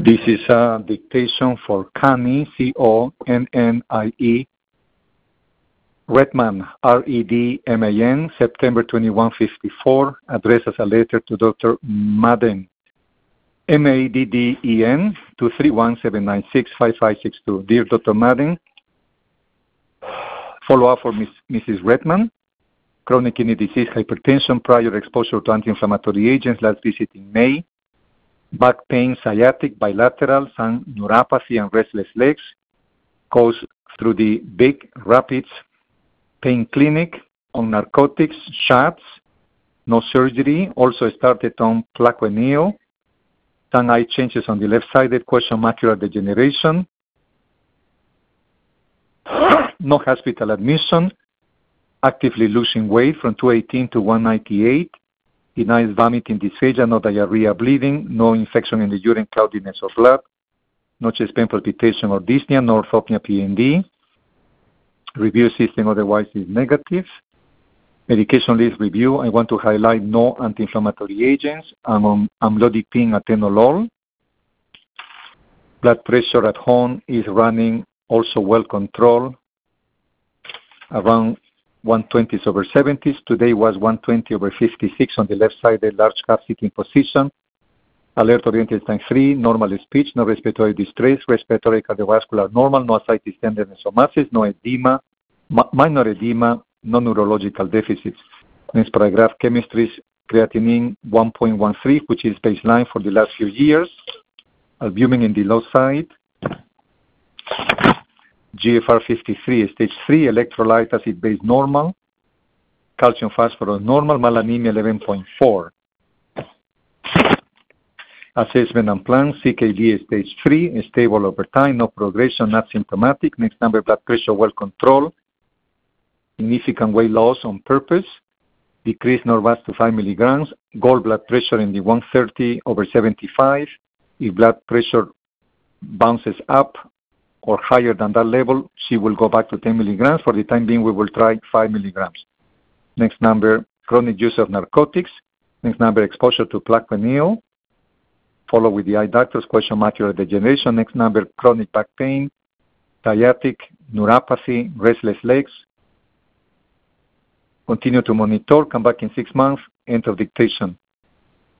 This is a dictation for Connie, C-O-N-N-I-E, Redman, R-E-D-M-A-N, September 21, 54, addressed as a letter to Dr. Madden, M-A-D-D-E-N, 231-796-5562. Dear Dr. Madden, follow-up for Mrs. Redman, chronic kidney disease, hypertension, prior exposure to anti-inflammatory agents, last visit in May, back pain, sciatic, bilateral, some neuropathy and restless legs, goes through the Big Rapids Pain Clinic on narcotics, shots, no surgery, also started on Plaquenil, some eye changes on the left-sided, question macular degeneration, no hospital admission, actively losing weight from 218 to 198, denies vomiting, dysphagia, no diarrhea, bleeding, no infection in the urine, cloudiness of blood, no chest pain, palpitation or dyspnea, no orthopnea, PND. Review system otherwise is negative. Medication list review, I want to highlight no anti-inflammatory agents. I'm on amlodipine atenolol. Blood pressure at home is running also well controlled, around 120s over 70s. Today was 120 over 56 on the left side, the large calf sitting position. Alert oriented time 3, normal speech, no respiratory distress, respiratory cardiovascular normal, no ascites, tenderness or masses, no edema, minor edema, no neurological deficits. Next paragraph, chemistries, creatinine 1.13, which is baseline for the last few years. Albumin in the low side. GFR 53, stage 3, electrolyte acid base normal, calcium phosphorus normal, malanemia 11.4. Assessment and plan, CKD stage 3, stable over time, no progression, not symptomatic. Next number, blood pressure well controlled, significant weight loss on purpose, decreased Norvasc to 5 milligrams, goal blood pressure in the 130 over 75. If blood pressure bounces up or higher than that level, she will go back to 10 milligrams. For the time being, we will try 5 milligrams. Next number, chronic use of narcotics. Next number, exposure to Plaquenil. Follow with the eye doctors, question macular degeneration. Next number, chronic back pain, sciatic, neuropathy, restless legs. Continue to monitor, come back in 6 months, end of dictation.